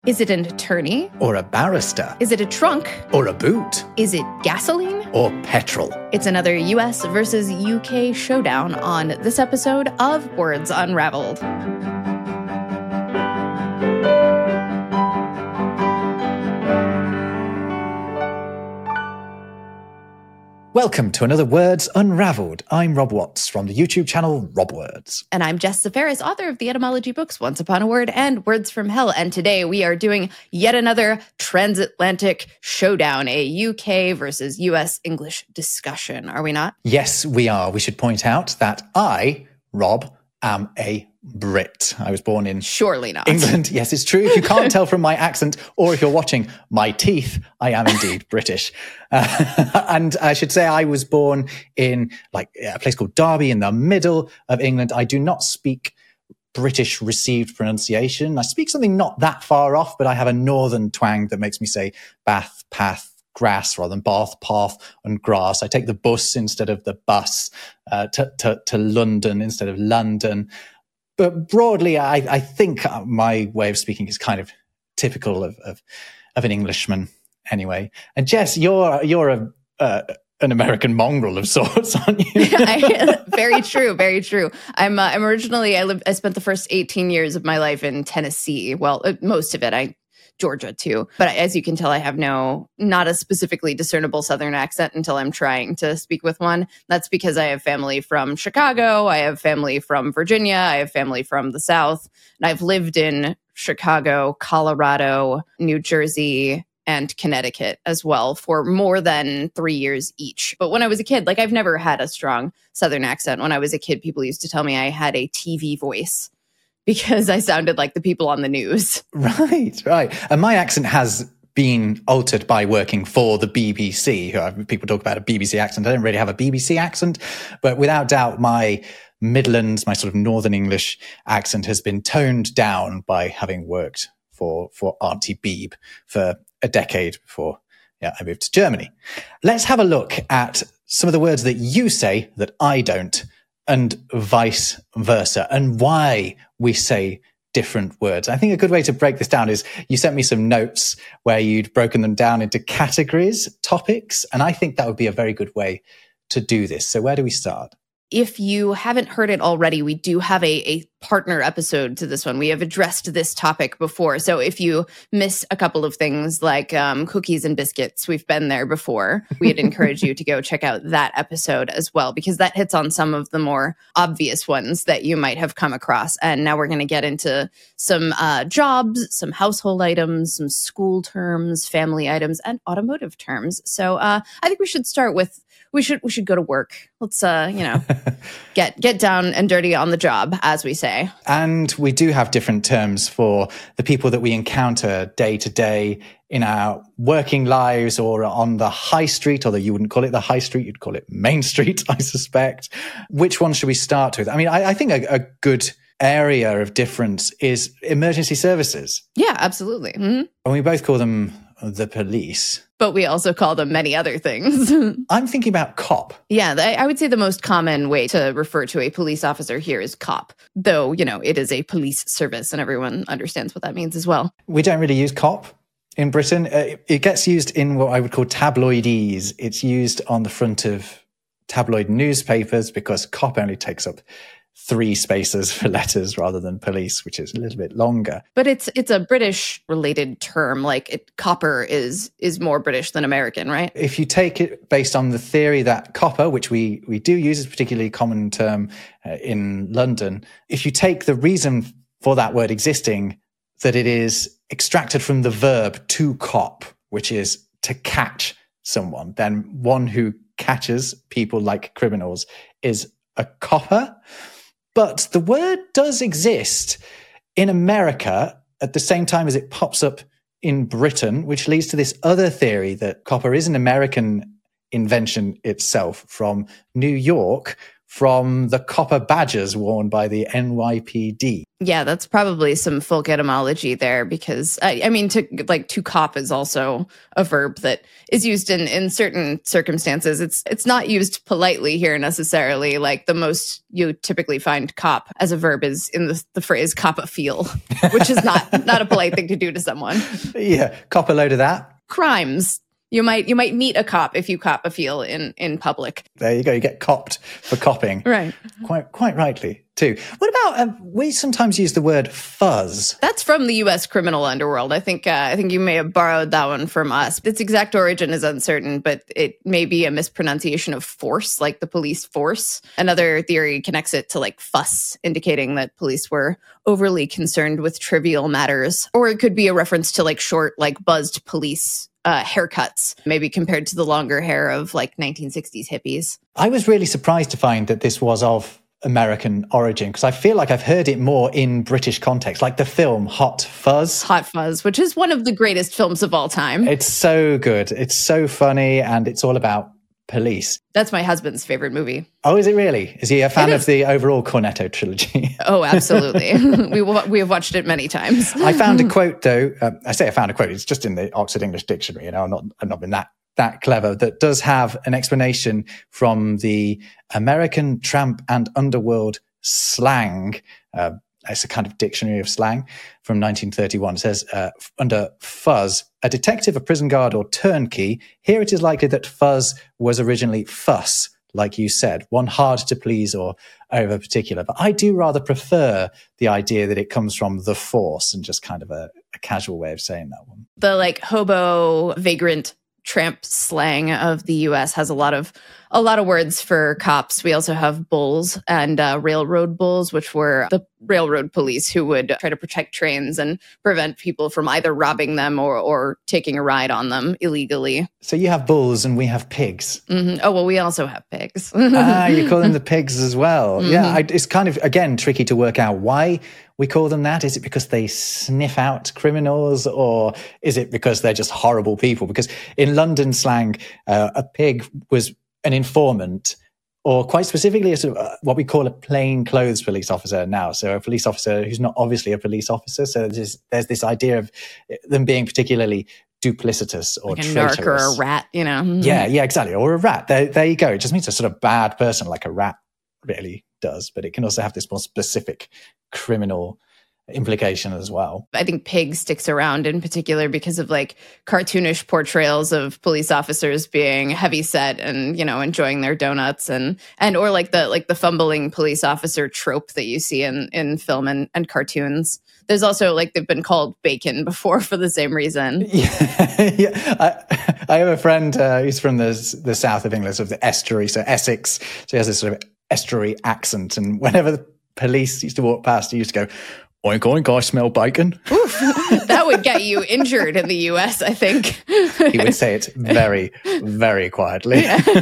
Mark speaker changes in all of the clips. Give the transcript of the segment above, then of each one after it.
Speaker 1: Is it an attorney?
Speaker 2: Or a barrister?
Speaker 1: Is it a trunk?
Speaker 2: Or a boot?
Speaker 1: Is it gasoline?
Speaker 2: Or petrol?
Speaker 1: It's another US versus UK showdown on this episode of Words Unraveled.
Speaker 2: Welcome to another Words Unraveled. I'm Rob Watts from the YouTube channel Rob Words.
Speaker 1: And I'm Jess Zaferis, author of the etymology books Once Upon a Word and Words from Hell. And today we are doing yet another transatlantic showdown, a UK versus US English discussion, are we not?
Speaker 2: Yes, we are. We should point out that I, Rob, am a Brit. I was born in
Speaker 1: Surely not.
Speaker 2: England. Yes, it's true. If you can't tell from my accent, or if you're watching my teeth, I am indeed British. And I should say I was born in a place called Derby in the middle of England. I do not speak British received pronunciation. I speak something not that far off, but I have a northern twang that makes me say bath, path, grass rather than bath, path and grass. I take the bus instead of the bus, to London instead of London. But broadly, I think my way of speaking is kind of typical of an Englishman anyway. And Jess, you're an American mongrel of sorts, aren't you?
Speaker 1: Very true, very true. I'm originally, I spent the first 18 years of my life in Tennessee. Well, most of it, Georgia too. But as you can tell, I have not a specifically discernible Southern accent until I'm trying to speak with one. That's because I have family from Chicago. I have family from Virginia. I have family from the South. And I've lived in Chicago, Colorado, New Jersey, and Connecticut as well for more than 3 years each. But when I was a kid, I've never had a strong Southern accent. When I was a kid, people used to tell me I had a TV voice, because I sounded like the people on the news. Right.
Speaker 2: And my accent has been altered by working for the BBC. People talk about a BBC accent. I don't really have a BBC accent, but without doubt, my Midlands, my sort of Northern English accent has been toned down by having worked for Auntie Beeb for a decade before I moved to Germany. Let's have a look at some of the words that you say that I don't, and vice versa, and why we say different words. I think a good way to break this down is you sent me some notes where you'd broken them down into categories, topics, and I think that would be a very good way to do this. So where do we start?
Speaker 1: If you haven't heard it already, we do have a partner episode to this one. We have addressed this topic before. So if you miss a couple of things like cookies and biscuits, we've been there before. We'd encourage you to go check out that episode as well, because that hits on some of the more obvious ones that you might have come across. And now we're going to get into some jobs, some household items, some school terms, family items, and automotive terms. So I think we should start with we should go to work. Let's get down and dirty on the job, as we say.
Speaker 2: And we do have different terms for the people that we encounter day to day in our working lives or on the high street, although you wouldn't call it the high street, you'd call it Main Street, I suspect. Which one should we start with? I mean, I think a good area of difference is emergency services.
Speaker 1: Yeah, absolutely. Mm-hmm.
Speaker 2: And we both call them the police.
Speaker 1: But we also call them many other things.
Speaker 2: I'm thinking about cop.
Speaker 1: Yeah, I would say the most common way to refer to a police officer here is cop, though, it is a police service and everyone understands what that means as well.
Speaker 2: We don't really use cop in Britain. It gets used in what I would call tabloidese. It's used on the front of tabloid newspapers because cop only takes up 3 spaces for letters rather than police, which is a little bit longer.
Speaker 1: But it's a British related term. Copper is more British than American, right?
Speaker 2: If you take it based on the theory that copper, which we do use as a particularly common term in London, if you take the reason for that word existing, that it is extracted from the verb to cop, which is to catch someone, then one who catches people like criminals is a copper. But the word does exist in America at the same time as it pops up in Britain, which leads to this other theory that copper is an American invention itself from New York, from the copper badges worn by the NYPD.
Speaker 1: Yeah, that's probably some folk etymology there because, I mean, to cop is also a verb that is used in certain circumstances. It's not used politely here necessarily. Like the most you typically find cop as a verb is in the phrase cop a feel, which is not a polite thing to do to someone.
Speaker 2: Yeah, cop a load of that.
Speaker 1: Crimes. You might meet a cop if you cop a feel in public.
Speaker 2: There you go. You get copped for copping.
Speaker 1: Right.
Speaker 2: Quite rightly, too. What about, we sometimes use the word fuzz.
Speaker 1: That's from the U.S. criminal underworld. I think you may have borrowed that one from us. Its exact origin is uncertain, but it may be a mispronunciation of force, like the police force. Another theory connects it to like fuss, indicating that police were overly concerned with trivial matters. Or it could be a reference to like short, like buzzed police haircuts, maybe compared to the longer hair of like 1960s hippies.
Speaker 2: I was really surprised to find that this was of American origin because I feel like I've heard it more in British context, like the film Hot Fuzz.
Speaker 1: Hot Fuzz, which is one of the greatest films of all time.
Speaker 2: It's so good. It's so funny and it's all about police.
Speaker 1: That's my husband's favorite movie.
Speaker 2: Oh, is it really? Is he a fan of the overall Cornetto trilogy?
Speaker 1: Oh, absolutely. We have watched it many times.
Speaker 2: I found a quote, though. I say I found a quote. It's just in the Oxford English Dictionary. You know, I've not been that clever. That does have an explanation from the American Tramp and Underworld Slang. It's a kind of dictionary of slang from 1931. It says, under fuzz, a detective, a prison guard, or turnkey. Here it is likely that fuzz was originally fuss, like you said, one hard to please or over particular. But I do rather prefer the idea that it comes from the force and just kind of a casual way of saying that one.
Speaker 1: The like hobo, vagrant, tramp slang of the U.S. has a lot of words for cops. We also have bulls and railroad bulls, which were the railroad police who would try to protect trains and prevent people from either robbing them or taking a ride on them illegally.
Speaker 2: So you have bulls and we have pigs.
Speaker 1: Mm-hmm. Oh, well, we also have pigs.
Speaker 2: You call them the pigs as well. Mm-hmm. Yeah, it's kind of, again, tricky to work out why we call them that. Is it because they sniff out criminals or is it because they're just horrible people? Because in London slang, a pig was an informant, or quite specifically, a sort of what we call a plainclothes police officer now. So a police officer who's not obviously a police officer. So there's this idea of them being particularly duplicitous or
Speaker 1: like a
Speaker 2: traitorous.
Speaker 1: narc or a rat, you know?
Speaker 2: Yeah, exactly. Or a rat. There you go. It just means a sort of bad person like a rat really does. But it can also have this more specific criminal implication as well.
Speaker 1: I think pig sticks around in particular because of like cartoonish portrayals of police officers being heavy set and, you know, enjoying their donuts and or like the fumbling police officer trope that you see in film and cartoons. There's also like they've been called bacon before for the same reason.
Speaker 2: Yeah. I have a friend who's from the south of England, sort of the estuary, so Essex. So he has this sort of estuary accent, and whenever the police used to walk past, he used to go, "Oink, oink, I smell bacon."
Speaker 1: Oof, that would get you injured in the US, I think.
Speaker 2: He would say it very, very quietly.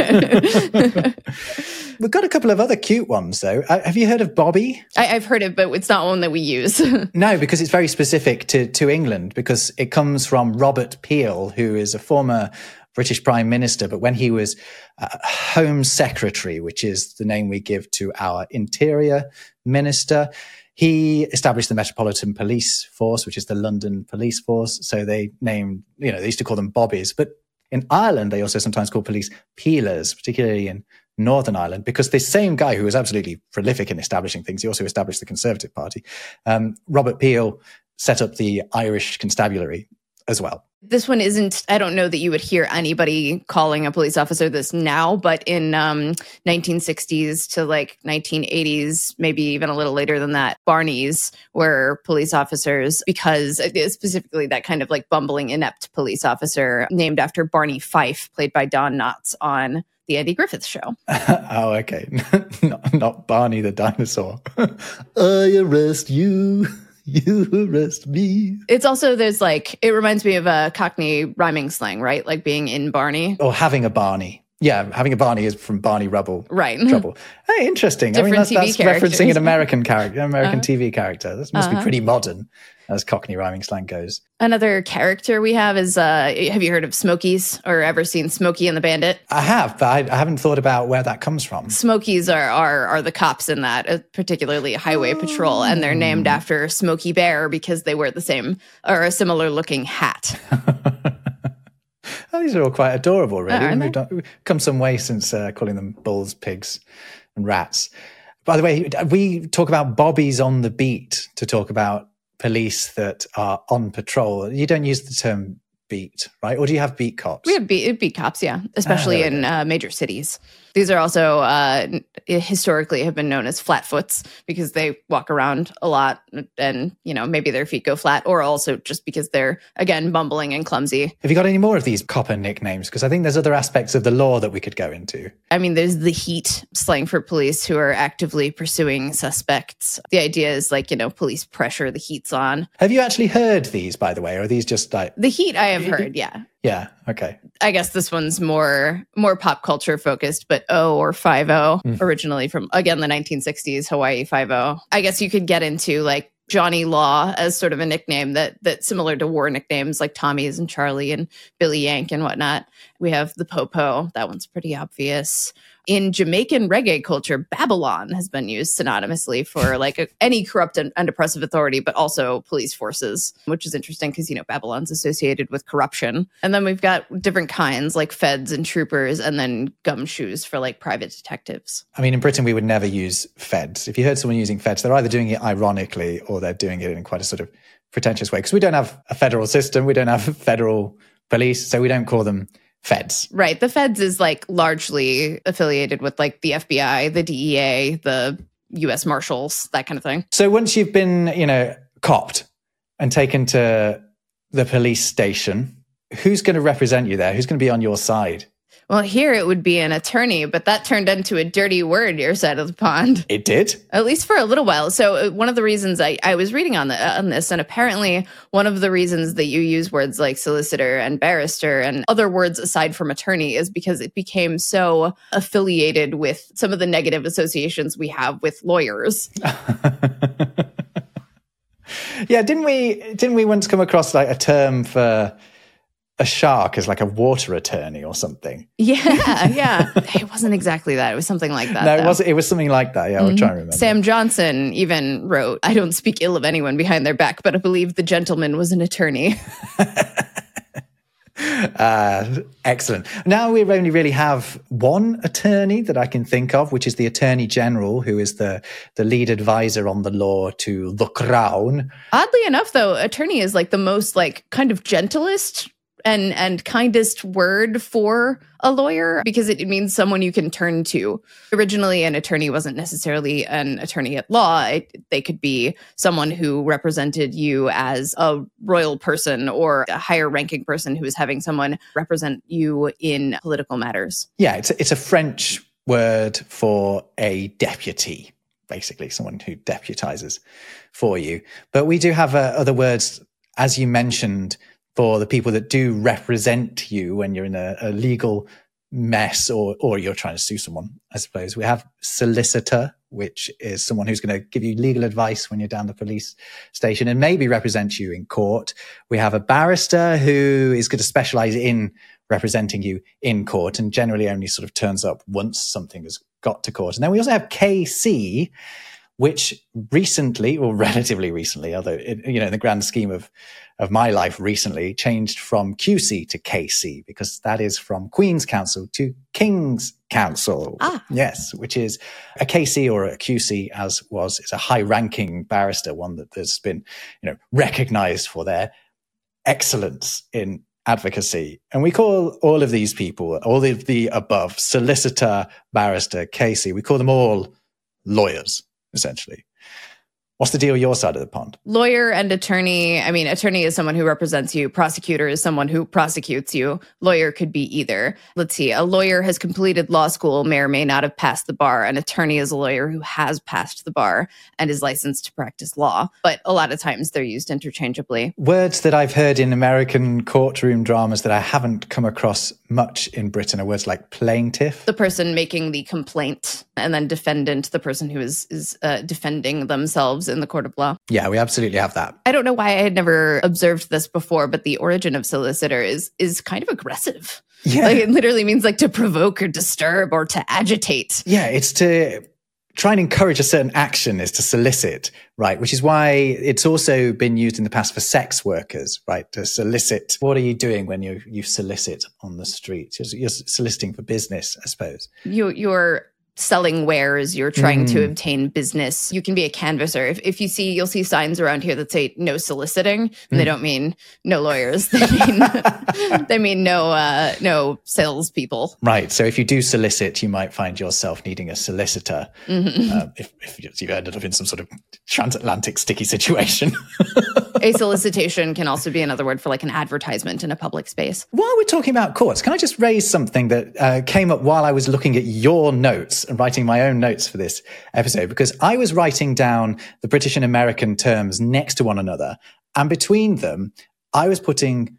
Speaker 2: We've got a couple of other cute ones, though. Have you heard of Bobby?
Speaker 1: I've heard it, but it's not one that we use.
Speaker 2: No, because it's very specific to England, because it comes from Robert Peel, who is a former British Prime Minister, but when he was Home Secretary, which is the name we give to our Interior Minister, he established the Metropolitan Police Force, which is the London Police Force. So they named, they used to call them Bobbies. But in Ireland, they also sometimes call police peelers, particularly in Northern Ireland, because this same guy who was absolutely prolific in establishing things, he also established the Conservative Party. Robert Peel set up the Irish Constabulary as well.
Speaker 1: This one isn't, I don't know that you would hear anybody calling a police officer this now, but in 1960s to like 1980s, maybe even a little later than that, Barneys were police officers because specifically that kind of like bumbling, inept police officer named after Barney Fife, played by Don Knotts on The Andy Griffith Show.
Speaker 2: Oh, okay. not Barney the dinosaur. I arrest you. You arrest me.
Speaker 1: It's also, it reminds me of a Cockney rhyming slang, right? Like being in Barney.
Speaker 2: Or having a Barney. Yeah, having a Barney is from Barney Rubble.
Speaker 1: Right.
Speaker 2: Trouble. Hey, interesting.
Speaker 1: Different
Speaker 2: that's
Speaker 1: TV
Speaker 2: referencing an
Speaker 1: characters.
Speaker 2: American character, American TV character. This must be pretty modern, as Cockney rhyming slang goes.
Speaker 1: Another character we have is, have you heard of Smokies or ever seen Smokey and the Bandit?
Speaker 2: I have, but I haven't thought about where that comes from.
Speaker 1: Smokies are the cops in that, particularly Highway Patrol, and they're named after Smokey Bear because they wear the same or a similar looking hat.
Speaker 2: Oh, these are all quite adorable, really.
Speaker 1: We've
Speaker 2: come some way since calling them bulls, pigs, and rats. By the way, we talk about bobbies on the beat to talk about police that are on patrol. You don't use the term beat, right? Or do you have beat cops?
Speaker 1: We have beat cops, yeah, especially in major cities. These are also historically have been known as flatfoots because they walk around a lot and, maybe their feet go flat, or also just because they're, again, bumbling and clumsy.
Speaker 2: Have you got any more of these copper nicknames? Because I think there's other aspects of the law that we could go into.
Speaker 1: I mean, there's the heat, slang for police who are actively pursuing suspects. The idea is police pressure, the heat's on.
Speaker 2: Have you actually heard these, by the way, or are these just like...
Speaker 1: The heat I have heard, yeah.
Speaker 2: Yeah, okay.
Speaker 1: I guess this one's more pop culture focused, but O or 5-0, originally from, again, the 1960s, Hawaii 5-0. I guess you could get into like Johnny Law as sort of a nickname that's similar to war nicknames like Tommy's and Charlie and Billy Yank and whatnot. We have the Popo. That one's pretty obvious. In Jamaican reggae culture, Babylon has been used synonymously for like any corrupt and oppressive authority, but also police forces, which is interesting because, Babylon's associated with corruption. And then we've got different kinds like feds and troopers, and then gumshoes for like private detectives.
Speaker 2: I mean, in Britain, we would never use feds. If you heard someone using feds, they're either doing it ironically or they're doing it in quite a sort of pretentious way, because we don't have a federal system. We don't have federal police, so we don't call them feds.
Speaker 1: Right. The feds is like largely affiliated with like the FBI, the DEA, the US Marshals, that kind of thing.
Speaker 2: So once you've been, copped and taken to the police station, who's going to represent you there? Who's going to be on your side?
Speaker 1: Well, here it would be an attorney, but that turned into a dirty word, your side of the pond.
Speaker 2: It did?
Speaker 1: At least for a little while. So one of the reasons I was reading on this, and apparently one of the reasons that you use words like solicitor and barrister and other words aside from attorney is because it became so affiliated with some of the negative associations we have with lawyers.
Speaker 2: Yeah, didn't we once come across like a term for a shark as like a water attorney or something?
Speaker 1: Yeah. It wasn't exactly that. It was something like that.
Speaker 2: No, it was something like that. Yeah, I'll try and remember.
Speaker 1: Sam Johnson even wrote, "I don't speak ill of anyone behind their back, but I believe the gentleman was an attorney."
Speaker 2: Excellent. Now we only really have one attorney that I can think of, which is the Attorney General, who is the lead advisor on the law to the Crown.
Speaker 1: Oddly enough, though, attorney is like the most like kind of gentlest and kindest word for a lawyer because it means someone you can turn to. Originally, an attorney wasn't necessarily an attorney at law. They could be someone who represented you as a royal person or a higher ranking person who is having someone represent you in political matters.
Speaker 2: Yeah, it's a French word for a deputy, basically, someone who deputizes for you. But we do have other words, as you mentioned, for the people that do represent you when you're in a legal mess or you're trying to sue someone, I suppose. We have solicitor, which is someone who's going to give you legal advice when you're down the police station and maybe represent you in court. We have a barrister who is going to specialize in representing you in court and generally only sort of turns up once something has got to court. And then we also have KC, which recently, or relatively recently, although in the grand scheme of my life recently, changed from QC to KC because that is from Queen's Counsel to King's Counsel. Yes, which is a KC or a QC is a high-ranking barrister, one that has been recognized for their excellence in advocacy. And we call all of these people, all of the above, solicitor, barrister, KC, we call them all lawyers, essentially. What's the deal your side of the pond?
Speaker 1: Lawyer and attorney. I mean, attorney is someone who represents you. Prosecutor is someone who prosecutes you. Lawyer could be either. Let's see. A lawyer has completed law school, may or may not have passed the bar. An attorney is a lawyer who has passed the bar and is licensed to practice law. But a lot of times they're used interchangeably.
Speaker 2: Words that I've heard in American courtroom dramas that I haven't come across much in Britain are words like plaintiff.
Speaker 1: The person making the complaint, and then defendant, the person who is defending themselves in the court of law.
Speaker 2: Yeah, we absolutely have that.
Speaker 1: I don't know why I had never observed this before, but the origin of solicitor is kind of aggressive.
Speaker 2: Yeah.
Speaker 1: Like, it literally means like to provoke or disturb or to agitate.
Speaker 2: Yeah, it's to try and encourage a certain action is to solicit, right? Which is why it's also been used in the past for sex workers, right? To solicit. What are you doing when you solicit on the street? You're soliciting for business, I suppose.
Speaker 1: You're selling wares, you're trying to obtain business. You can be a canvasser. If you see, you'll see signs around here that say no soliciting, and they don't mean no lawyers. They mean no salespeople.
Speaker 2: Right. So if you do solicit, you might find yourself needing a solicitor if you ended up in some sort of transatlantic sticky situation.
Speaker 1: A solicitation can also be another word for like an advertisement in a public space.
Speaker 2: While we're talking about courts, can I just raise something that came up while I was looking at your notes and writing my own notes for this episode? Because I was writing down the British and American terms next to one another, and between them, I was putting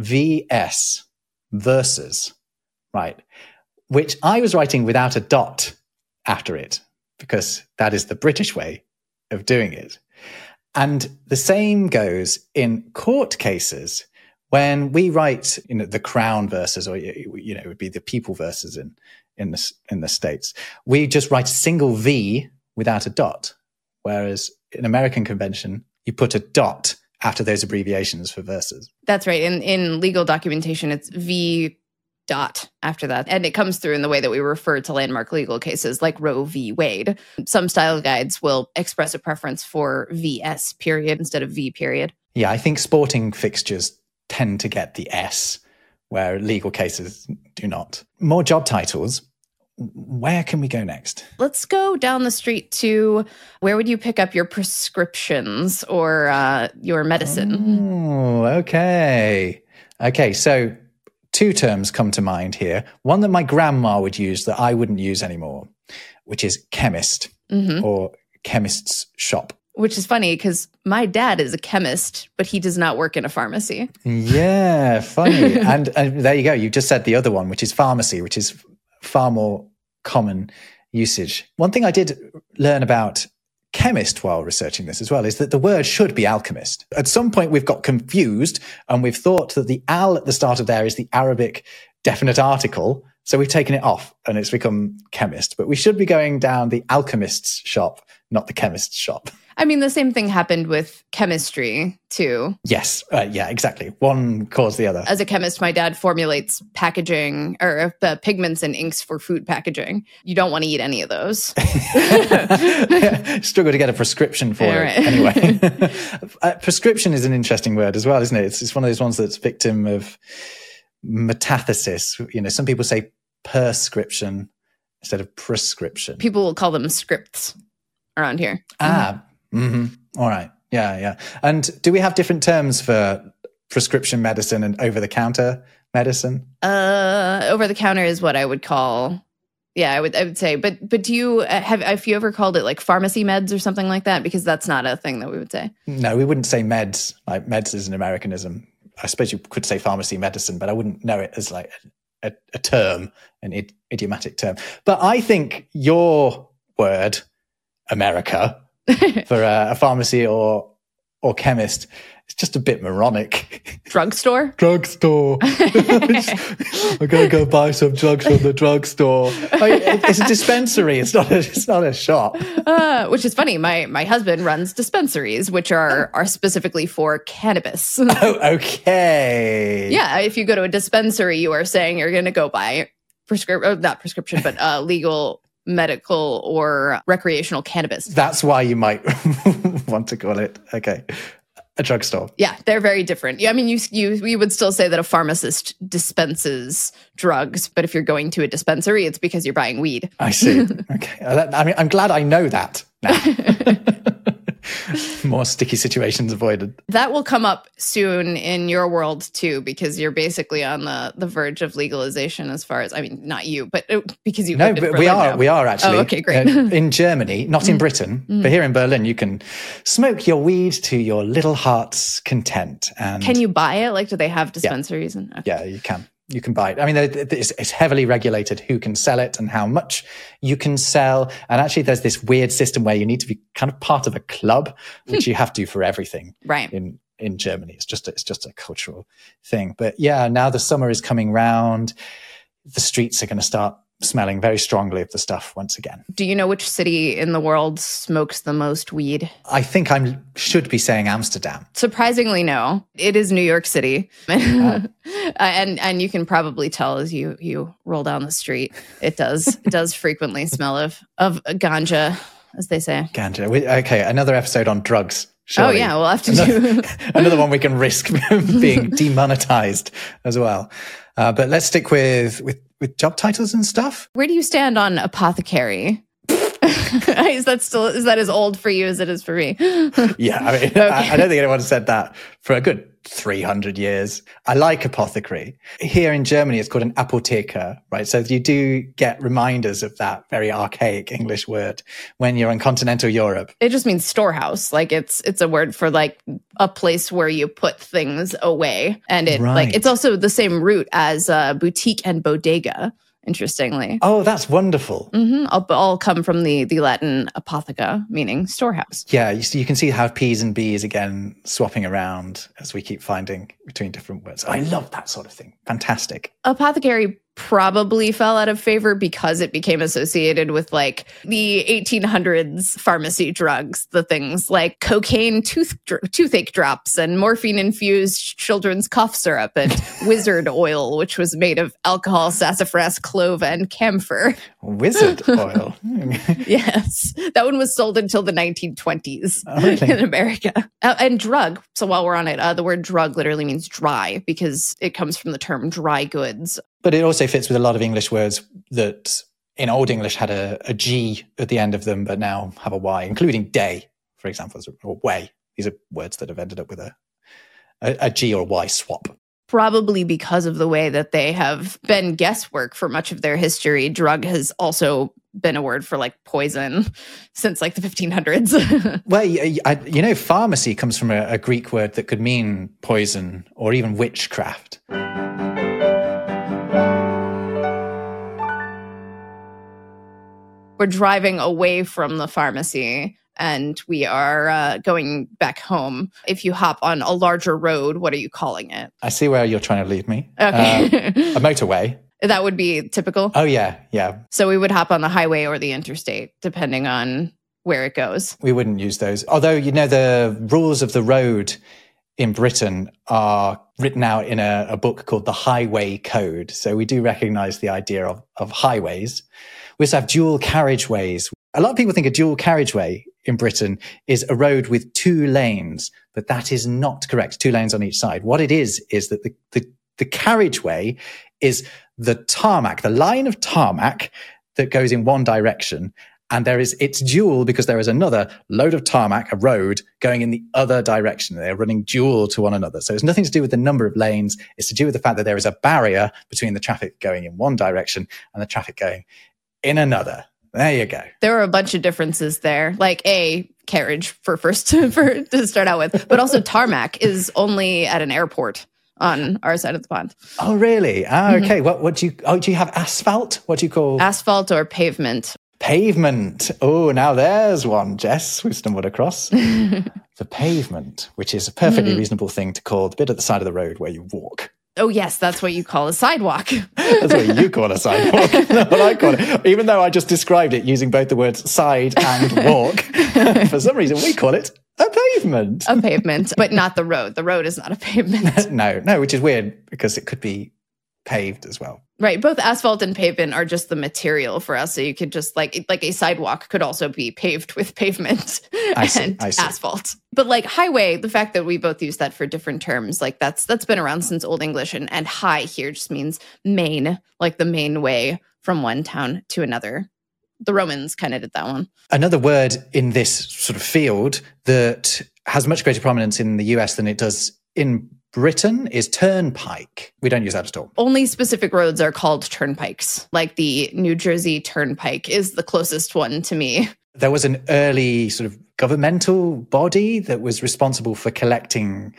Speaker 2: VS, versus, right? Which I was writing without a dot after it, because that is the British way of doing it. And the same goes in court cases. When we write, the Crown versus, or it would be the People versus in the States, we just write a single V without a dot. Whereas in American convention, you put a dot after those abbreviations for versus.
Speaker 1: That's right. In legal documentation, it's V dot after that. And it comes through in the way that we refer to landmark legal cases like Roe v. Wade. Some style guides will express a preference for VS period instead of V period.
Speaker 2: Yeah, I think sporting fixtures tend to get the S, where legal cases do not. More job titles. Where can we go next?
Speaker 1: Let's go down the street to where would you pick up your prescriptions or your medicine?
Speaker 2: Oh, okay. Okay, so two terms come to mind here. One that my grandma would use that I wouldn't use anymore, which is chemist or chemist's shop.
Speaker 1: Which is funny because my dad is a chemist, but he does not work in a pharmacy.
Speaker 2: Yeah, funny. and there you go. You just said the other one, which is pharmacy, which is far more common usage. One thing I did learn about chemist while researching this as well is that the word should be alchemist. At some point we've got confused and we've thought that the al at the start of there is the Arabic definite article. So we've taken it off and it's become chemist. But we should be going down the alchemist's shop, not the chemist's shop.
Speaker 1: I mean, the same thing happened with chemistry, too.
Speaker 2: Yes. Yeah, exactly. One caused the other.
Speaker 1: As a chemist, my dad formulates packaging or pigments and inks for food packaging. You don't want to eat any of those.
Speaker 2: Struggle to get a prescription for it. Anyway. Prescription is an interesting word as well, isn't it? It's one of those ones that's victim of metathesis. Some people say prescription instead of prescription.
Speaker 1: People will call them scripts around here.
Speaker 2: All right. Yeah. And do we have different terms for prescription medicine and over-the-counter medicine?
Speaker 1: Over-the-counter is what I would call. Yeah, I would say. But do you have you ever called it like pharmacy meds or something like that? Because that's not a thing that we would say.
Speaker 2: No, we wouldn't say meds. Like meds is an Americanism. I suppose you could say pharmacy medicine, but I wouldn't know it as like a term, an idiomatic term. But I think your word, America, for a pharmacy or chemist, it's just a bit moronic.
Speaker 1: Drugstore?
Speaker 2: Drugstore. I'm going to go buy some drugs from the drugstore. It's a dispensary. It's not a shop.
Speaker 1: Which is funny. My husband runs dispensaries, which are specifically for cannabis.
Speaker 2: Oh, okay.
Speaker 1: Yeah, if you go to a dispensary, you are saying you're going to go buy not prescription, but legal medical or recreational cannabis.
Speaker 2: That's why you might want to call it, a drugstore.
Speaker 1: Yeah, they're very different. I mean, we would still say that a pharmacist dispenses drugs, but if you're going to a dispensary, it's because you're buying weed.
Speaker 2: I see. Okay. I'm glad I know that now. More sticky situations avoided.
Speaker 1: That will come up soon in your world too, because you're basically on the verge of legalization as far as, I mean, not you, but because you
Speaker 2: No, but we are actually.
Speaker 1: Oh, okay, great.
Speaker 2: In Germany, not in Britain, but here in Berlin, you can smoke your weed to your little heart's content. And
Speaker 1: can you buy it? Like, do they have dispensaries?
Speaker 2: Yeah, you can. You can buy it. I mean, it's heavily regulated who can sell it and how much you can sell. And actually, there's this weird system where you need to be kind of part of a club, which you have to for everything
Speaker 1: right.
Speaker 2: in Germany. It's just a cultural thing. But yeah, now the summer is coming round. The streets are going to start smelling very strongly of the stuff once again.
Speaker 1: Do you know which city in the world smokes the most weed?
Speaker 2: I think I should be saying Amsterdam.
Speaker 1: Surprisingly, no. It is New York City. And you can probably tell as you roll down the street, it does frequently smell of ganja, as they say.
Speaker 2: Ganja. Okay, another episode on drugs. Surely.
Speaker 1: Oh yeah, we'll have to do
Speaker 2: another one we can risk being demonetized as well. But let's stick with job titles and stuff.
Speaker 1: Where do you stand on apothecary? Is that as old for you as it is for me?
Speaker 2: Yeah, I mean, okay. I don't think anyone said that for a good 300 years. I like apothecary. Here in Germany, it's called an Apotheker, right? So you do get reminders of that very archaic English word when you're in continental Europe.
Speaker 1: It just means storehouse. Like it's a word for like a place where you put things away. And it's also the same root as boutique and bodega. Interestingly.
Speaker 2: Oh, that's wonderful.
Speaker 1: Mm-hmm. All come from the Latin apotheca, meaning storehouse.
Speaker 2: Yeah, you can see how P's and B's again swapping around as we keep finding between different words. I love that sort of thing. Fantastic.
Speaker 1: Apothecary probably fell out of favor because it became associated with like the 1800s pharmacy drugs, the things like cocaine toothache drops and morphine infused children's cough syrup and wizard oil, which was made of alcohol, sassafras, clove, and camphor.
Speaker 2: Wizard oil.
Speaker 1: Yes. That one was sold until the 1920s in America. And drug. So while we're on it, the word drug literally means dry because it comes from the term dry goods.
Speaker 2: But it also fits with a lot of English words that in Old English had a G at the end of them, but now have a Y, including day, for example, or way. These are words that have ended up with a G or Y swap.
Speaker 1: Probably because of the way that they have been guesswork for much of their history. Drug has also been a word for like poison since like the 1500s.
Speaker 2: Well, pharmacy comes from a Greek word that could mean poison or even witchcraft.
Speaker 1: We're driving away from the pharmacy and we are going back home. If you hop on a larger road, what are you calling it?
Speaker 2: I see where you're trying to lead me.
Speaker 1: Okay.
Speaker 2: A motorway.
Speaker 1: That would be typical?
Speaker 2: Oh, yeah.
Speaker 1: So we would hop on the highway or the interstate, depending on where it goes.
Speaker 2: We wouldn't use those. Although, the rules of the road in Britain are written out in a book called the Highway Code. So we do recognize the idea of highways. We also have dual carriageways. A lot of people think a dual carriageway in Britain is a road with 2 lanes, but that is not correct. 2 lanes on each side. What it is that the carriageway is the tarmac, the line of tarmac that goes in one direction. And it's dual because there is another load of tarmac, a road, going in the other direction. They're running dual to one another. So it's nothing to do with the number of lanes. It's to do with the fact that there is a barrier between the traffic going in one direction and the traffic going in another. There you go.
Speaker 1: There are a bunch of differences there, like a carriage to start out with, but also tarmac is only at an airport on our side of the pond.
Speaker 2: Oh, really? Okay. What do you have asphalt? What do you call?
Speaker 1: Asphalt or pavement.
Speaker 2: Pavement. Oh, now there's one, Jess, we've stumbled across. The pavement, which is a perfectly reasonable thing to call the bit at the side of the road where you walk.
Speaker 1: Oh, yes, that's what you call a sidewalk.
Speaker 2: That's what you call a sidewalk. Not what I call it. Even though I just described it using both the words side and walk, for some reason we call it a pavement.
Speaker 1: A pavement, but not the road. The road is not a pavement.
Speaker 2: No, which is weird because it could be paved as well.
Speaker 1: Right. Both asphalt and pavement are just the material for us. So you could just like a sidewalk could also be paved with pavement and asphalt. But like highway, the fact that we both use that for different terms, like that's been around since Old English, and high here just means main, like the main way from one town to another. The Romans kind of did that one.
Speaker 2: Another word in this sort of field that has much greater prominence in the US than it does in Britain is turnpike. We don't use that at all.
Speaker 1: Only specific roads are called turnpikes. Like the New Jersey Turnpike is the closest one to me.
Speaker 2: There was an early sort of governmental body that was responsible for collecting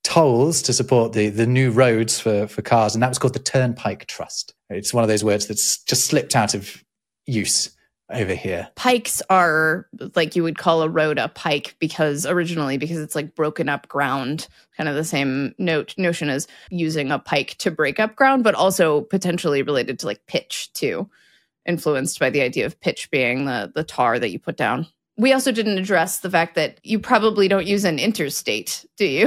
Speaker 2: tolls to support the new roads for cars, and that was called the Turnpike Trust. It's one of those words that's just slipped out of use over here.
Speaker 1: Pikes are like you would call a road a pike because it's like broken up ground, kind of the same notion as using a pike to break up ground, but also potentially related to like pitch too, influenced by the idea of pitch being the tar that you put down. We also didn't address the fact that you probably don't use an interstate, do you?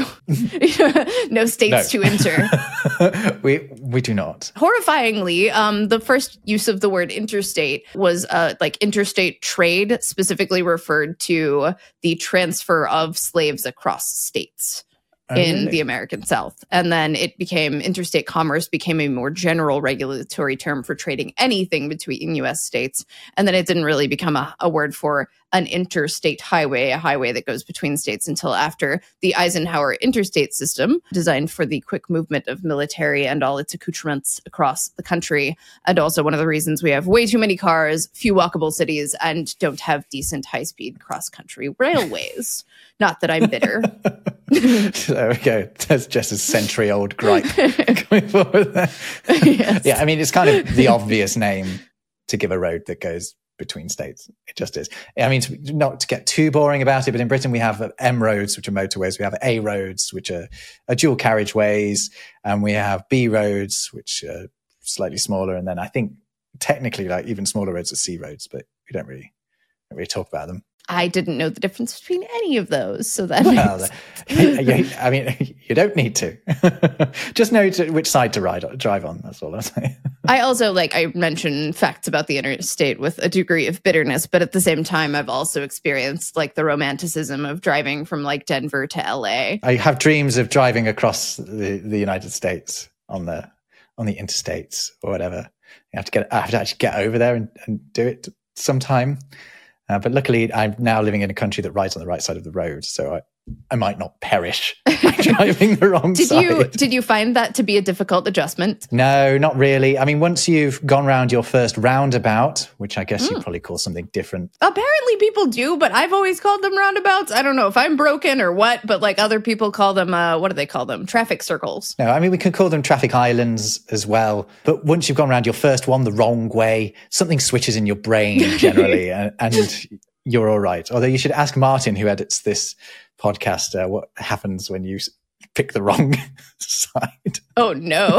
Speaker 1: No states to enter.
Speaker 2: We do not.
Speaker 1: Horrifyingly, the first use of the word interstate was like interstate trade, specifically referred to the transfer of slaves across states. In the American South. And then interstate commerce became a more general regulatory term for trading anything between U.S. states. And then it didn't really become a word for an interstate highway, a highway that goes between states, until after the Eisenhower interstate system, designed for the quick movement of military and all its accoutrements across the country. And also one of the reasons we have way too many cars, few walkable cities, and don't have decent high-speed cross-country railways. Not that I'm bitter.
Speaker 2: There we go. That's just a century-old gripe coming forward there. Yes. Yeah, I mean, it's kind of the obvious name to give a road that goes between states. It just is. I mean, not to get too boring about it, but in Britain we have M roads, which are motorways. We have A roads, which are dual carriageways, and we have B roads, which are slightly smaller. And then I think technically, like even smaller roads are C roads, but we don't really talk about them.
Speaker 1: I didn't know the difference between any of those, so that
Speaker 2: I mean, you don't need to. Just know which side to drive on. That's all I'm saying.
Speaker 1: I also, I mentioned facts about the interstate with a degree of bitterness, but at the same time, I've also experienced the romanticism of driving from Denver to LA.
Speaker 2: I have dreams of driving across the United States on the interstates or whatever. I have to actually get over there and do it sometime. But luckily, I'm now living in a country that rides on the right side of the road, so I might not perish by driving the wrong side.
Speaker 1: Did you find that to be a difficult adjustment?
Speaker 2: No, not really. I mean, once you've gone round your first roundabout, which I guess you'd probably call something different.
Speaker 1: Apparently people do, but I've always called them roundabouts. I don't know if I'm broken or what, but other people call them, what do they call them? Traffic circles.
Speaker 2: No, I mean, we can call them traffic islands as well. But once you've gone around your first one the wrong way, something switches in your brain generally and you're all right. Although you should ask Martin, who edits this podcast, what happens when you pick the wrong side.
Speaker 1: Oh, no.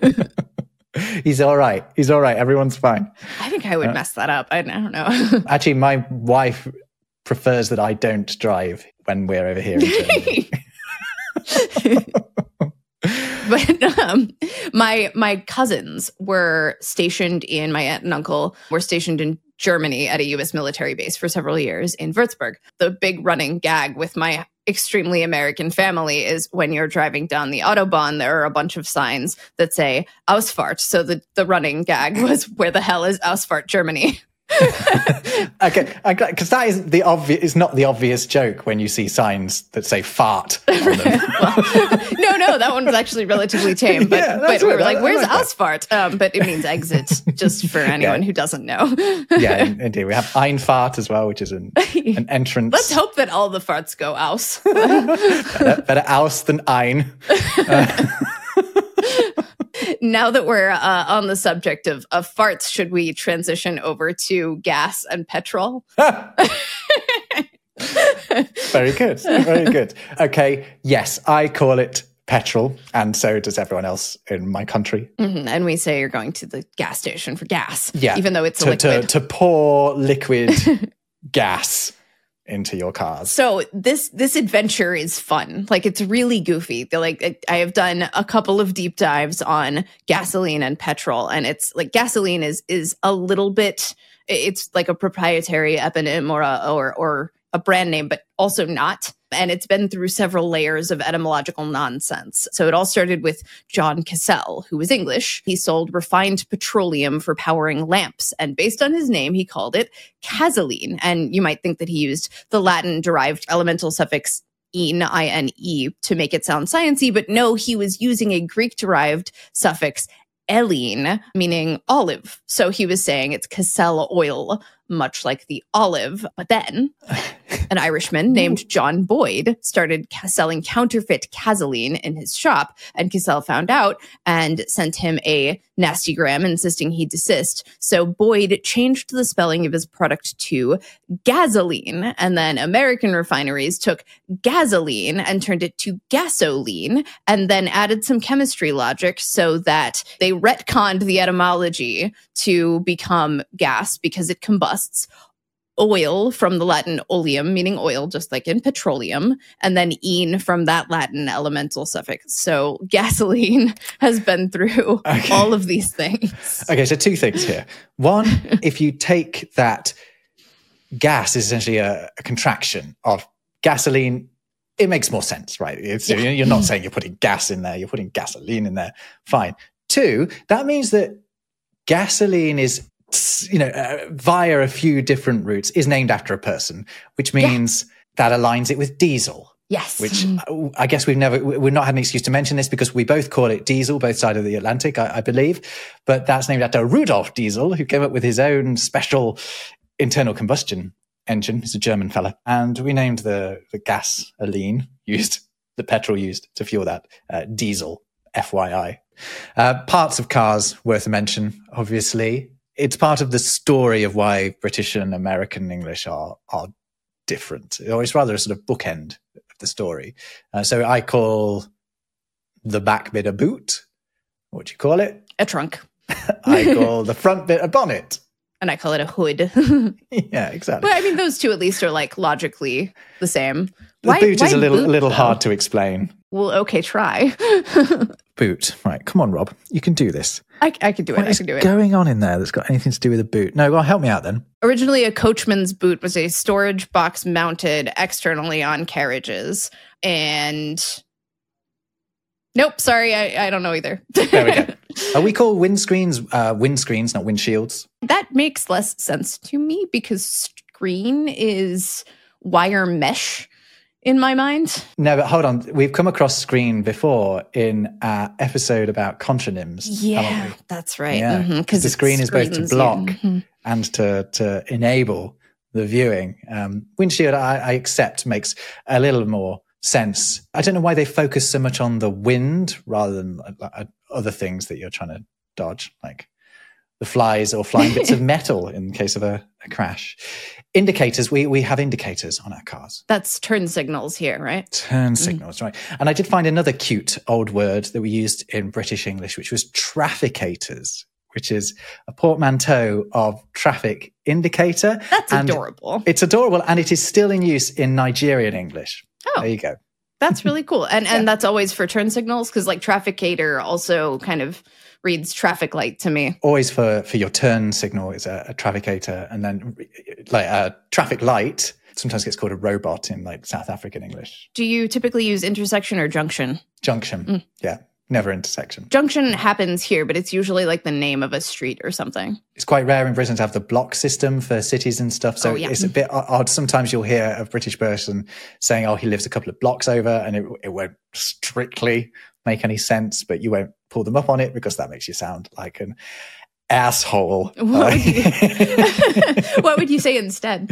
Speaker 2: He's all right. Everyone's fine.
Speaker 1: I think I would mess that up. I don't know.
Speaker 2: Actually, my wife prefers that I don't drive when we're over here in Germany.
Speaker 1: But my cousins were stationed my aunt and uncle were stationed in Germany at a U.S. military base for several years in Würzburg. The big running gag with my extremely American family is when you're driving down the Autobahn, there are a bunch of signs that say Ausfahrt. So the running gag was, where the hell is Ausfahrt, Germany?
Speaker 2: Okay, because that is is not the obvious joke when you see signs that say fart on them.
Speaker 1: No, that one was actually relatively tame. But,
Speaker 2: yeah,
Speaker 1: but we were where's Ausfahrt? But it means exit, just for anyone who doesn't know.
Speaker 2: Yeah, indeed. We have Einfahrt as well, which is an entrance.
Speaker 1: Let's hope that all the farts go aus.
Speaker 2: better aus than ein.
Speaker 1: Now that we're on the subject of farts, should we transition over to gas and petrol?
Speaker 2: Very good. Very good. Okay. Yes, I call it petrol, and so does everyone else in my country.
Speaker 1: Mm-hmm. And we say you're going to the gas station for gas,
Speaker 2: yeah,
Speaker 1: even though it's a liquid.
Speaker 2: To pour liquid gas into your cars.
Speaker 1: So this adventure is fun. It's really goofy. I have done a couple of deep dives on gasoline and petrol, and it's gasoline is a little bit, it's like a proprietary eponym or a brand name, but also not. And it's been through several layers of etymological nonsense. So it all started with John Cassell, who was English. He sold refined petroleum for powering lamps. And based on his name, he called it gasoline. And you might think that he used the Latin-derived elemental suffix "ine," I-N-E, to make it sound sciencey. But no, he was using a Greek-derived suffix "ellene," meaning olive. So he was saying it's Cassell oil. much like the olive. But then an Irishman named John Boyd started selling counterfeit gasoline in his shop, and Cassell found out and sent him a nastygram insisting he desist. So Boyd changed the spelling of his product to gasoline, and then American refineries took gasoline and turned it to gasoline, and then added some chemistry logic so that they retconned the etymology to become gas because it combusts. Oil from the Latin oleum, meaning oil, just like in petroleum, and then ene from that Latin elemental suffix. So gasoline has been through all of these things.
Speaker 2: Okay, so two things here. One, if you take that gas is essentially a contraction of gasoline, it makes more sense, right? You're not saying you're putting gas in there, you're putting gasoline in there. Fine. Two, that means that gasoline is via a few different routes, is named after a person, which means that aligns it with diesel.
Speaker 1: Yes.
Speaker 2: Which I guess we've not had an excuse to mention this because we both call it diesel, both sides of the Atlantic, I believe. But that's named after Rudolf Diesel, who came up with his own special internal combustion engine. He's a German fella. And we named the gasoline used, the petrol used to fuel that, diesel, FYI. Parts of cars worth a mention, obviously. It's part of the story of why British and American English are different, or it's rather a sort of bookend of the story. So I call the back bit a boot. What do you call it?
Speaker 1: A trunk.
Speaker 2: I call the front bit a bonnet.
Speaker 1: And I call it a hood.
Speaker 2: Yeah, exactly.
Speaker 1: But I mean, those two at least are like logically the same.
Speaker 2: The boot is a little hard to explain.
Speaker 1: Well, okay, try.
Speaker 2: Boot. Right, come on, Rob. You can do this.
Speaker 1: I can do it. I can do it.
Speaker 2: What's going on in there that's got anything to do with a boot? No, well, help me out then.
Speaker 1: Originally, a coachman's boot was a storage box mounted externally on carriages. And nope, sorry, I don't know either.
Speaker 2: There we go. We call windscreens, not windshields.
Speaker 1: That makes less sense to me because screen is wire mesh in my mind.
Speaker 2: No, but hold on. We've come across screen before in our episode about contronyms.
Speaker 1: Yeah, that's right.
Speaker 2: Yeah, because the screen is both to block and to enable the viewing. Windshield, I accept, makes a little more sense. I don't know why they focus so much on the wind rather than other things that you're trying to dodge, like the flies or flying bits of metal in case of a crash. Indicators, we have indicators on our cars.
Speaker 1: That's turn signals here, right?
Speaker 2: Turn signals, right. And I did find another cute old word that we used in British English, which was trafficators, which is a portmanteau of traffic indicator.
Speaker 1: That's adorable.
Speaker 2: It's adorable, and it is still in use in Nigerian English.
Speaker 1: Oh.
Speaker 2: There you go.
Speaker 1: That's really cool. And that's always for turn signals, because like trafficator also kind of reads traffic light to me.
Speaker 2: Always for your turn signal is a trafficator, and then like a traffic light sometimes gets called a robot in like South African English.
Speaker 1: Do you typically use intersection or junction?
Speaker 2: Junction, yeah. Never intersection.
Speaker 1: Junction happens here, but it's usually like the name of a street or something. It's
Speaker 2: quite rare in Britain to have the block system for cities and stuff. So it's a bit odd. Sometimes you'll hear a British person saying, oh, he lives a couple of blocks over, and it won't strictly make any sense, but you won't pull them up on it because that makes you sound like an asshole.
Speaker 1: What would you say instead?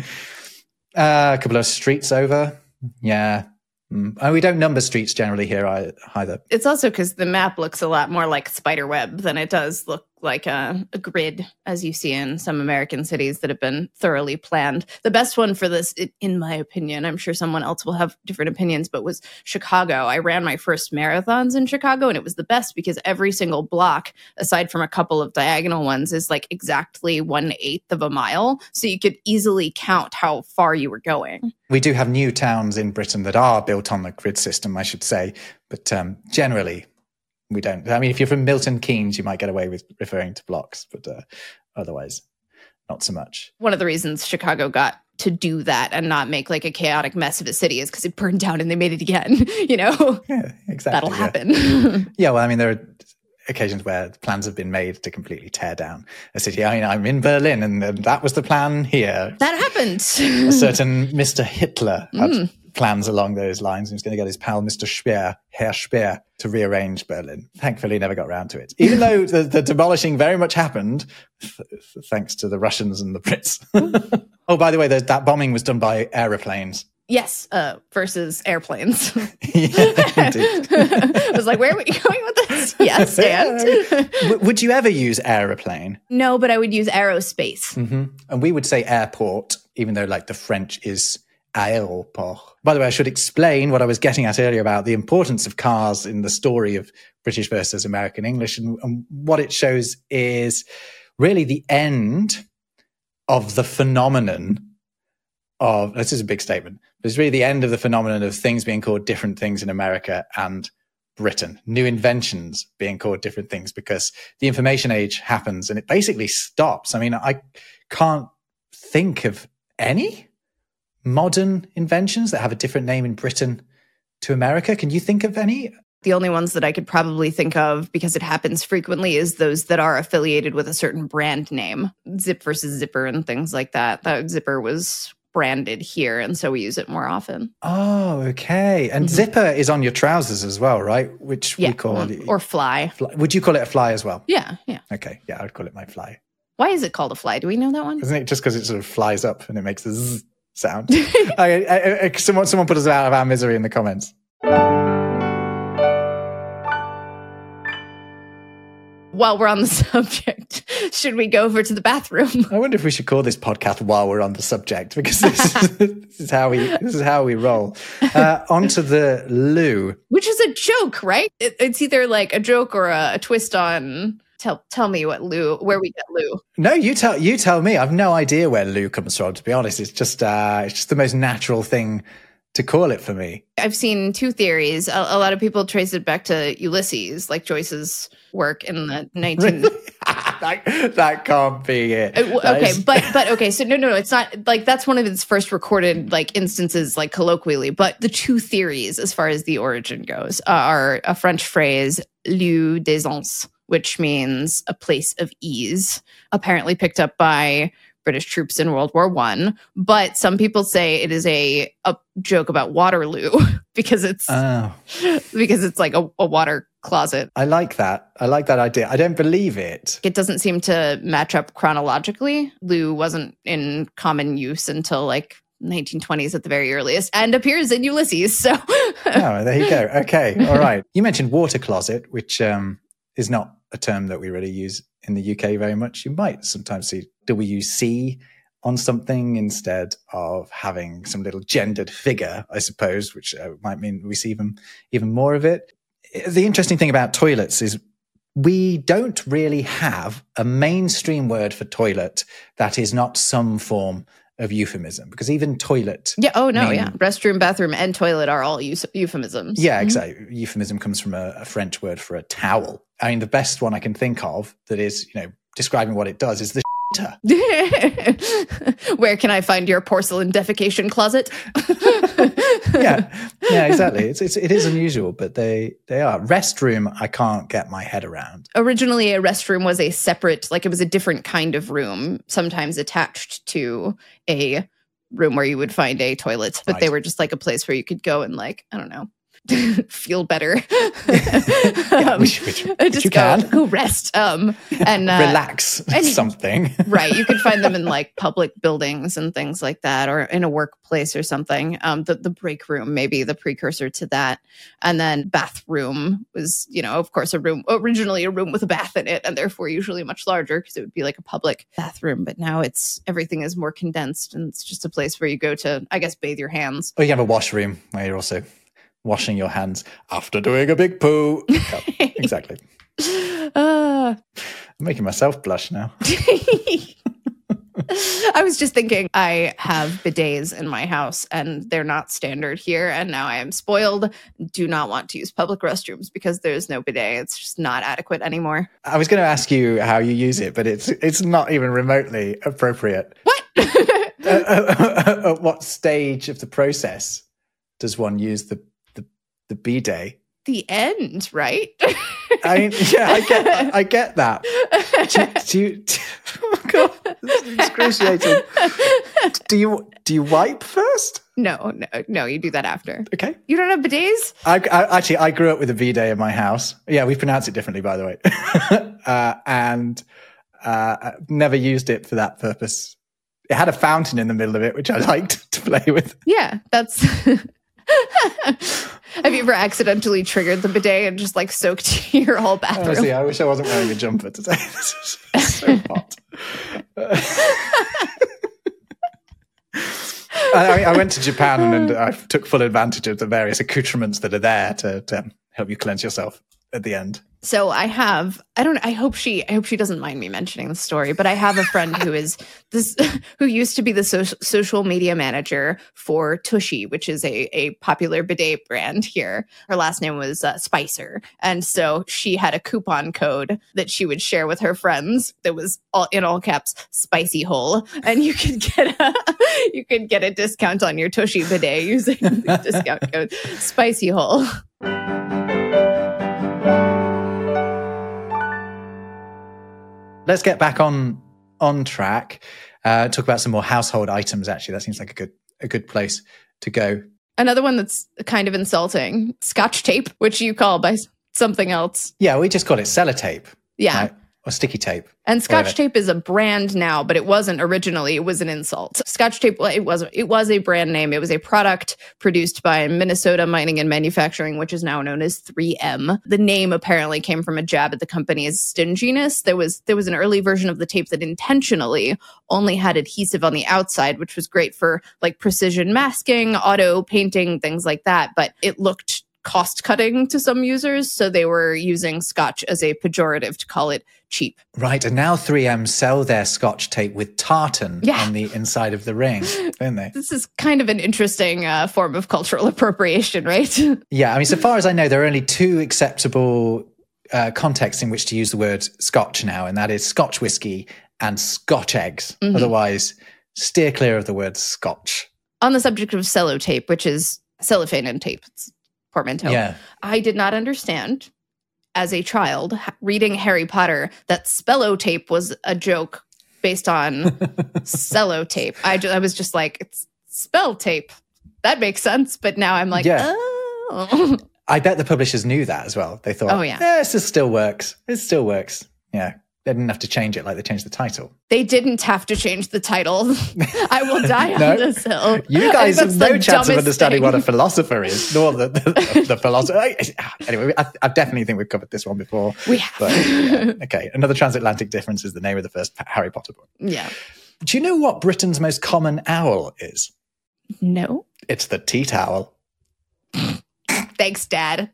Speaker 2: A couple of streets over. Yeah. And we don't number streets generally here either.
Speaker 1: It's also because the map looks a lot more like spider web than it does look like a grid, as you see in some American cities that have been thoroughly planned. The best one for this, in my opinion, I'm sure someone else will have different opinions, but was Chicago. I ran my first marathons in Chicago, and it was the best because every single block, aside from a couple of diagonal ones, is like exactly 1/8 of a mile. So you could easily count how far you were going.
Speaker 2: We do have new towns in Britain that are built on the grid system, I should say, but generally we don't. I mean, if you're from Milton Keynes, you might get away with referring to blocks, but otherwise, not so much.
Speaker 1: One of the reasons Chicago got to do that and not make like a chaotic mess of a city is because it burned down and they made it again, you know?
Speaker 2: Yeah, exactly.
Speaker 1: That'll happen.
Speaker 2: Yeah, well, I mean, there are occasions where plans have been made to completely tear down a city. I mean, I'm in Berlin, and that was the plan here.
Speaker 1: That happened.
Speaker 2: A certain Mr. Hitler had plans along those lines. He was going to get his pal, Mr. Speer, Herr Speer, to rearrange Berlin. Thankfully, he never got around to it. Even though the demolishing very much happened, thanks to the Russians and the Brits. Oh, by the way, that bombing was done by aeroplanes.
Speaker 1: Yes, versus airplanes.
Speaker 2: I
Speaker 1: was like, where are we going with this? Yes, and?
Speaker 2: Would you ever use aeroplane?
Speaker 1: No, but I would use aerospace.
Speaker 2: Mm-hmm. And we would say airport, even though like the French is aéroport. By the way, I should explain what I was getting at earlier about the importance of cars in the story of British versus American English. And what it shows is really the end of the phenomenon of, this is a big statement, but it's really the end of the phenomenon of things being called different things in America and Britain, new inventions being called different things, because the information age happens and it basically stops. I mean, I can't think of any modern inventions that have a different name in Britain to America. Can you think of any?
Speaker 1: The only ones that I could probably think of, because it happens frequently, is those that are affiliated with a certain brand name, Zip versus Zipper and things like that. That Zipper was branded here, and so we use it more often.
Speaker 2: Oh, okay. And Zipper is on your trousers as well, right? Which we call
Speaker 1: or fly.
Speaker 2: Would you call it a fly as well?
Speaker 1: Yeah.
Speaker 2: Okay, yeah, I would call it my fly.
Speaker 1: Why is it called a fly? Do we know that one?
Speaker 2: Isn't it just because it sort of flies up and it makes a zzz sound? Someone put us out of our misery in the comments.
Speaker 1: While we're on the subject, should we go over to the bathroom?
Speaker 2: I wonder if we should call this podcast While We're on the Subject, because this is how we roll. Onto the loo,
Speaker 1: which is a joke, right? It's either like a joke or a twist on. Tell me where we get loo.
Speaker 2: No, you tell me. I've no idea where loo comes from. To be honest, it's just the most natural thing to call it for me.
Speaker 1: I've seen two theories. A lot of people trace it back to Ulysses, like Joyce's work in the 19...
Speaker 2: that can't be it.
Speaker 1: Okay, but okay, so no, it's not like that's one of its first recorded like instances, like colloquially. But the two theories, as far as the origin goes, are a French phrase "lieu d'aisance," which means a place of ease, apparently picked up by British troops in World War I. But some people say it is a joke about Waterloo because it's like a water closet.
Speaker 2: I like that. I like that idea. I don't believe it.
Speaker 1: It doesn't seem to match up chronologically. Loo wasn't in common use until like 1920s at the very earliest, and appears in Ulysses. So
Speaker 2: there you go. Okay, all right. You mentioned water closet, which is not a term that we really use in the UK very much. You might sometimes see WC on something instead of having some little gendered figure, I suppose, which might mean we see even more of it. The interesting thing about toilets is we don't really have a mainstream word for toilet that is not some form of euphemism, because even toilet.
Speaker 1: Yeah. Oh, no. Yeah. Restroom, bathroom, and toilet are all euphemisms.
Speaker 2: Yeah, exactly. Euphemism comes from a French word for a towel. I mean, the best one I can think of that is, describing what it does is the
Speaker 1: Where can I find your porcelain defecation closet?
Speaker 2: yeah, exactly. It is unusual, but they are. Restroom, I can't get my head around.
Speaker 1: Originally, a restroom was a separate, like it was a different kind of room, sometimes attached to a room where you would find a toilet, but They were just like a place where you could go and like, I don't know, feel better.
Speaker 2: Which you can.
Speaker 1: Go rest. And
Speaker 2: relax something.
Speaker 1: Right. You could find them in like public buildings and things like that, or in a workplace or something. The break room, maybe the precursor to that. And then bathroom was, of course, originally a room with a bath in it, and therefore usually much larger because it would be like a public bathroom. But now everything is more condensed, and it's just a place where you go to, I guess, bathe your hands.
Speaker 2: Or you have a washroom where you're also washing your hands after doing a big poo. Yeah, exactly. I'm making myself blush now.
Speaker 1: I was just thinking, I have bidets in my house and they're not standard here, and now I am spoiled. Do not want to use public restrooms because there's no bidet. It's just not adequate anymore.
Speaker 2: I was going to ask you how you use it, but it's not even remotely appropriate.
Speaker 1: What?
Speaker 2: At what stage of the process does one use the bidet?
Speaker 1: The end, right?
Speaker 2: I get that. Oh God, this is excruciating. Do you wipe first?
Speaker 1: No, you do that after.
Speaker 2: Okay.
Speaker 1: You don't have bidets?
Speaker 2: I grew up with a bidet in my house. Yeah, we pronounce it differently, by the way. And never used it for that purpose. It had a fountain in the middle of it, which I liked to play with.
Speaker 1: Yeah, that's... Have you ever accidentally triggered the bidet and just like soaked your whole bathroom?
Speaker 2: Honestly, I wish I wasn't wearing a jumper today. This is so hot. I went to Japan and I took full advantage of the various accoutrements that are there to help you cleanse yourself at the end.
Speaker 1: So I hope she doesn't mind me mentioning the story, but I have a friend who used to be the social media manager for Tushy, which is a popular bidet brand here. Her last name was Spicer. And so she had a coupon code that she would share with her friends that was in all caps, Spicy Hole. And you could get a discount on your Tushy bidet using the discount code Spicy Hole.
Speaker 2: Let's get back on track. Talk about some more household items. Actually, that seems like a good place to go.
Speaker 1: Another one that's kind of insulting: Scotch tape, which you call by something else.
Speaker 2: Yeah, we just call it sellotape.
Speaker 1: Yeah,
Speaker 2: right? Or sticky tape.
Speaker 1: And Scotch tape is a brand now, but it wasn't originally. It was an insult. Scotch tape, it was a brand name. It was a product produced by Minnesota Mining and Manufacturing, which is now known as 3M. The name apparently came from a jab at the company's stinginess. There was an early version of the tape that intentionally only had adhesive on the outside, which was great for like precision masking, auto painting, things like that. But it looked cost-cutting to some users, so they were using Scotch as a pejorative to call it cheap.
Speaker 2: Right, and now 3M sell their Scotch tape with tartan on the inside of the ring, don't they?
Speaker 1: This is kind of an interesting form of cultural appropriation, right?
Speaker 2: Yeah, I mean, so far as I know, there are only two acceptable contexts in which to use the word Scotch now, and that is Scotch whiskey and Scotch eggs. Mm-hmm. Otherwise, steer clear of the word Scotch.
Speaker 1: On the subject of sellotape, which is cellophane and tape, it's portmanteau.
Speaker 2: Yeah. I
Speaker 1: did not understand as a child reading Harry Potter that spellotape was a joke based on cellotape. I was just like, it's spell tape. That makes sense. But now I'm like, oh.
Speaker 2: I bet the publishers knew that as well. They thought, this still works. It still works. Yeah. They didn't have to change it like they changed the title.
Speaker 1: They didn't have to change the title. I will die on this hill.
Speaker 2: You guys have no chance of understanding what a philosopher is, nor the philosopher. Anyway, I definitely think we've covered this one before.
Speaker 1: We have.
Speaker 2: But, yeah. Okay, another transatlantic difference is the name of the first Harry Potter book.
Speaker 1: Yeah.
Speaker 2: Do you know what Britain's most common owl is?
Speaker 1: No.
Speaker 2: It's the tea towel.
Speaker 1: Thanks, Dad.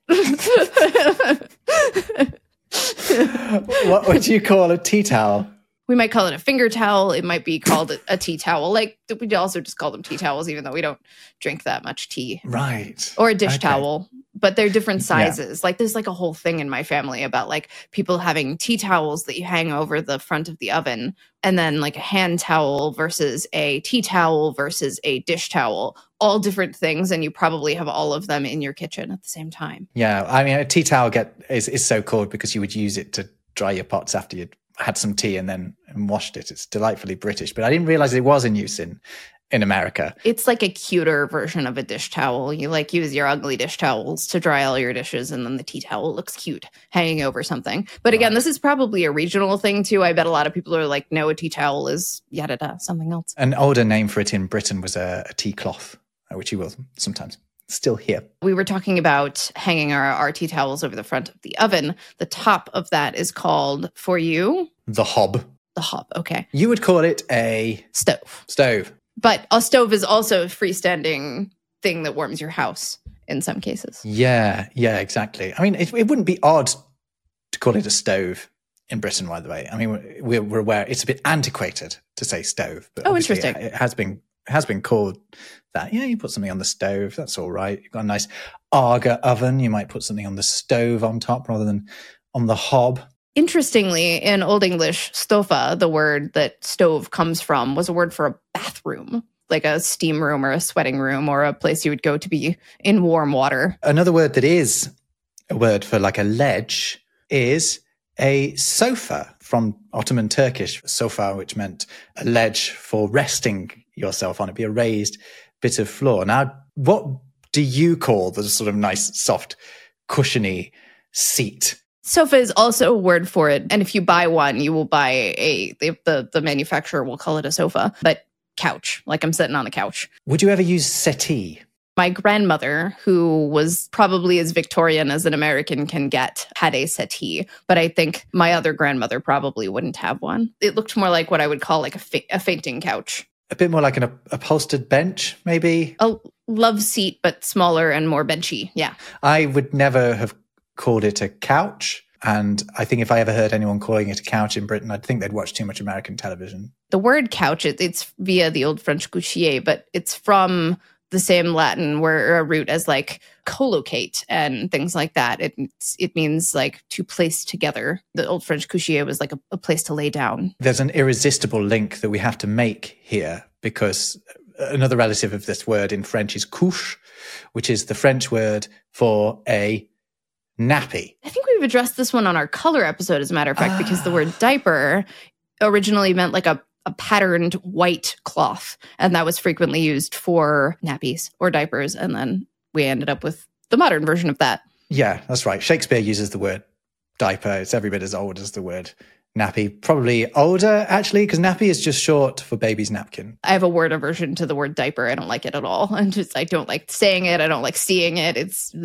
Speaker 2: What would you call a tea towel?
Speaker 1: We might call it a finger towel. It might be called a tea towel. Like, we also just call them tea towels, even though we don't drink that much tea.
Speaker 2: Right.
Speaker 1: Or a dish towel. But they're different sizes. Yeah. Like, there's like a whole thing in my family about like people having tea towels that you hang over the front of the oven, and then like a hand towel versus a tea towel versus a dish towel. All different things, and you probably have all of them in your kitchen at the same time.
Speaker 2: Yeah, I mean, a tea towel is so called because you would use it to dry your pots after you'd had some tea and washed it. It's delightfully British, but I didn't realize it was in use in America.
Speaker 1: It's like a cuter version of a dish towel. You like use your ugly dish towels to dry all your dishes, and then the tea towel looks cute hanging over something. But again, this is probably a regional thing too. I bet a lot of people are like, no, a tea towel is yada something else.
Speaker 2: An older name for it in Britain was a tea cloth, which you will sometimes still hear.
Speaker 1: We were talking about hanging our tea towels over the front of the oven. The top of that is called, for you?
Speaker 2: The hob.
Speaker 1: The hob, okay.
Speaker 2: You would call it a... Stove.
Speaker 1: But a stove is also a freestanding thing that warms your house in some cases.
Speaker 2: Yeah, exactly. I mean, it wouldn't be odd to call it a stove in Britain, by the way. I mean, we're aware it's a bit antiquated to say stove. But
Speaker 1: interesting.
Speaker 2: It has been called that. Yeah, you put something on the stove, that's all right. You've got a nice Aga oven. You might put something on the stove on top rather than on the hob.
Speaker 1: Interestingly, in Old English, stofa, the word that stove comes from, was a word for a bathroom, like a steam room or a sweating room or a place you would go to be in warm water.
Speaker 2: Another word that is a word for like a ledge is a sofa, from Ottoman Turkish sofa, which meant a ledge for resting yourself on. It'd be a raised bit of floor. Now, what do you call the sort of nice, soft, cushiony seat?
Speaker 1: Sofa is also a word for it. And if you buy one, you will buy the manufacturer will call it a sofa, but couch, like I'm sitting on a couch.
Speaker 2: Would you ever use settee?
Speaker 1: My grandmother, who was probably as Victorian as an American can get, had a settee. But I think my other grandmother probably wouldn't have one. It looked more like what I would call like a fainting couch.
Speaker 2: A bit more like an upholstered bench, maybe?
Speaker 1: A love seat, but smaller and more benchy. Yeah.
Speaker 2: I would never have called it a couch. And I think if I ever heard anyone calling it a couch in Britain, I'd think they'd watch too much American television.
Speaker 1: The word couch, it's via the Old French couchier, but it's from the same Latin root as like collocate and things like that. It means like to place together. The Old French couchier was like a place to lay down.
Speaker 2: There's an irresistible link that we have to make here, because another relative of this word in French is couche, which is the French word for a nappy.
Speaker 1: I think we've addressed this one on our color episode, as a matter of fact, because the word diaper originally meant like a patterned white cloth, and that was frequently used for nappies or diapers, and then we ended up with the modern version of that.
Speaker 2: Yeah, that's right. Shakespeare uses the word diaper. It's every bit as old as the word nappy. Probably older, actually, because nappy is just short for baby's napkin.
Speaker 1: I have a word aversion to the word diaper. I don't like it at all. I don't like saying it. I don't like seeing it.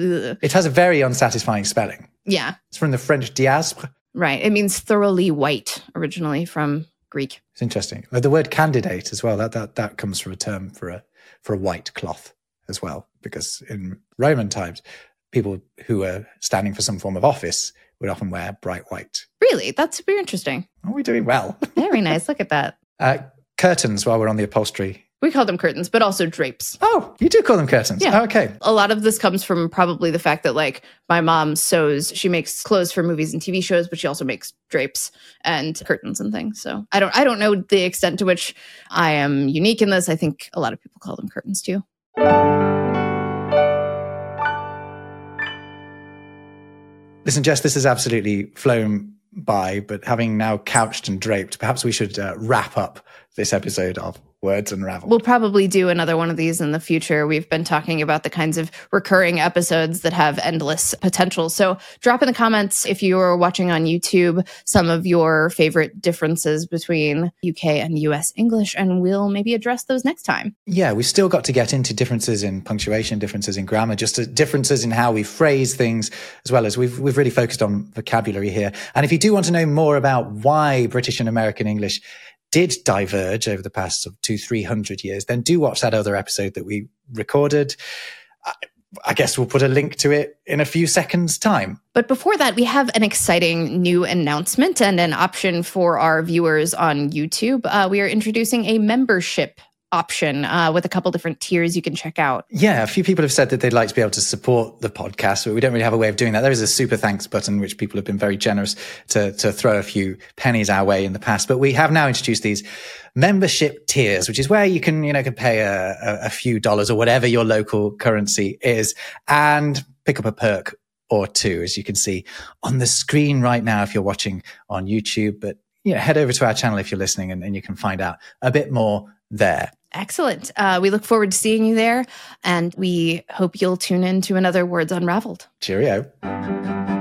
Speaker 1: It
Speaker 2: has a very unsatisfying spelling.
Speaker 1: Yeah.
Speaker 2: It's from the French diaspre.
Speaker 1: Right. It means thoroughly white, originally from Greek.
Speaker 2: It's interesting. The word candidate as well, that comes from a term for a white cloth as well, because in Roman times, people who were standing for some form of office would often wear bright white.
Speaker 1: Really? That's super interesting.
Speaker 2: Are we doing well?
Speaker 1: Very nice. Look at that.
Speaker 2: Curtains, while we're on the upholstery.
Speaker 1: We call them curtains, but also drapes.
Speaker 2: Oh, you do call them curtains?
Speaker 1: Yeah.
Speaker 2: Oh, okay.
Speaker 1: A lot of this comes from probably the fact that like my mom sews, she makes clothes for movies and TV shows, but she also makes drapes and curtains and things. So I don't know the extent to which I am unique in this. I think a lot of people call them curtains too.
Speaker 2: Listen, Jess, this has absolutely flown by, but having now couched and draped, perhaps we should wrap up this episode of Words Unraveled.
Speaker 1: We'll probably do another one of these in the future. We've been talking about the kinds of recurring episodes that have endless potential. So drop in the comments, if you're watching on YouTube, some of your favorite differences between UK and US English, and we'll maybe address those next time.
Speaker 2: Yeah, we've still got to get into differences in punctuation, differences in grammar, just differences in how we phrase things, as well as we've really focused on vocabulary here. And if you do want to know more about why British and American English did diverge over the past 200-300 years, then do watch that other episode that we recorded. I guess we'll put a link to it in a few seconds' time.
Speaker 1: But before that, we have an exciting new announcement and an option for our viewers on YouTube. We are introducing a membership option with a couple different tiers you can check out.
Speaker 2: Yeah, a few people have said that they'd like to be able to support the podcast, but we don't really have a way of doing that. There is a super thanks button, which people have been very generous to throw a few pennies our way in the past. But we have now introduced these membership tiers, which is where you can pay a few dollars or whatever your local currency is and pick up a perk or two, as you can see on the screen right now if you're watching on YouTube. But head over to our channel if you're listening and you can find out a bit more there.
Speaker 1: Excellent. We look forward to seeing you there, and we hope you'll tune in to another Words Unraveled.
Speaker 2: Cheerio.